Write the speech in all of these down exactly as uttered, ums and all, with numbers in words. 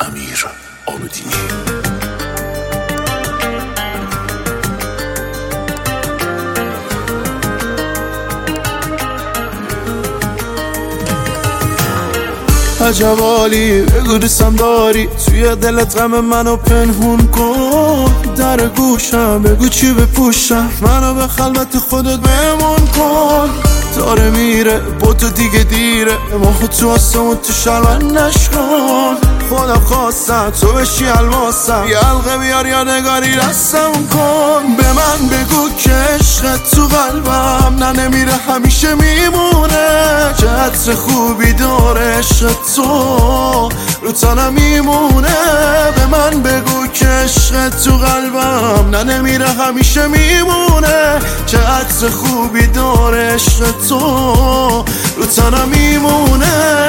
امیر عابدی. عجب حالی بگو دوستم داری، توی دلت غم منو پنهون کن. در گوشم بگو چی بپوشم، منو به خلوت خودت بمون کن. داره میره با تو دیگه دیره، ماه تو آسمون تو شلون نشکن. خدا خواستم تو بشی الماسم، یه حلقه بیار یادگاری دستم کن. به من بگو که عشقت تو قلبم نه نمیره همیشه میمونه، که عطر خوبی داره عشق تو رو تنم میمونه. به من بگو که عشقت تو قلبم نه نمیره همیشه میمونه، که عطر خوبی داره عشق تو رو تنم میمونه.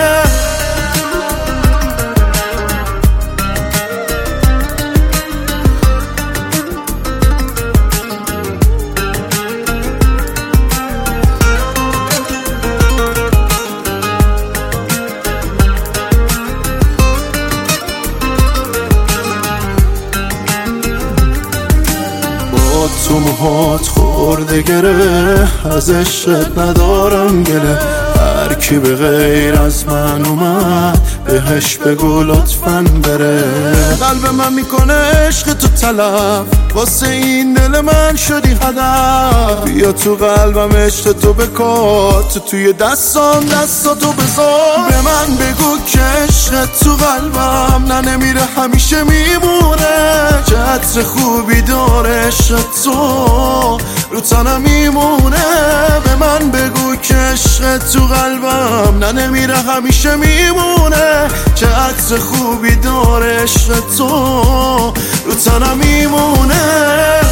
تو موهات خورده گره، از عشقت ندارم گله. هر کی به غیر از من اومد بهش بگو لطفاً بره. قلب من میکنه عشق تو طلب، واسه این دل من شدی هدف. بیا تو قلبم عشق تو بکار، تو توی دستام دستاتو بذار. به من بگو که عشق تو قلبم نه نمیره همیشه میمونه، که عطر خوبی داره عشق تو رو تنم میمونه. به من بگو که عشق تو قلبم نه نمیره همیشه میمونه، که عطر خوبی داره عشق تو رو تنم میمونه.